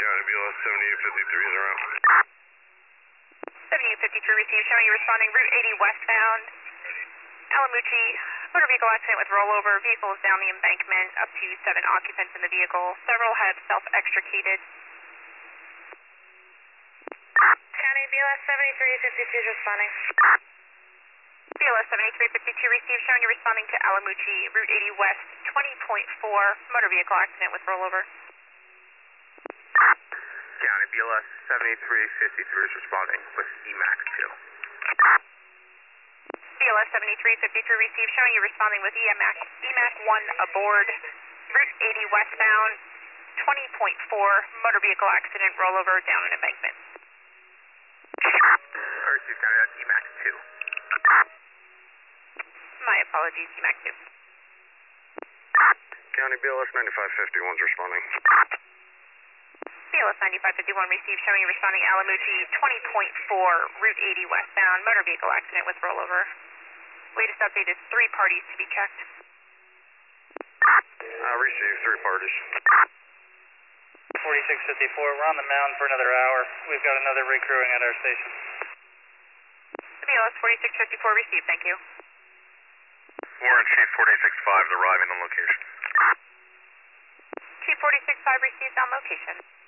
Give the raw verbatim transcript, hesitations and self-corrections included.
County B L S seventy-eight fifty-three is around. seventy-eight fifty-three received, showing you responding Route eighty westbound. Alamucci, motor vehicle accident with rollover. Vehicle is down the embankment, up to seven occupants in the vehicle. Several have self-extricated. County B L S seventy-three fifty-two is responding. B L S seventy-three fifty-two received, showing you responding to Alamucci, Route eighty west, twenty point four, motor vehicle accident with rollover. County B L S seventy-three fifty-three is responding with E MAX two. B L S seventy-three fifty-three received, showing you responding with E MAX, E MAX one aboard, Route eighty westbound, twenty point four, motor vehicle accident, rollover, down an embankment. Receive County, that's E MAX two. My apologies, E MAX two. County B L S ninety-five fifty-one is responding. B L S ninety-five fifty-one received, showing you responding Alamucci, twenty point four, Route eighty westbound, motor vehicle accident with rollover. Latest update is three parties to be checked. Uh, receive three parties. forty-six fifty-four, we're on the mound for another hour. We've got another rig crewing at our station. B L S forty-six fifty-four received, thank you. Warren Chief forty-six five is arriving on location. Chief forty-six five received on location.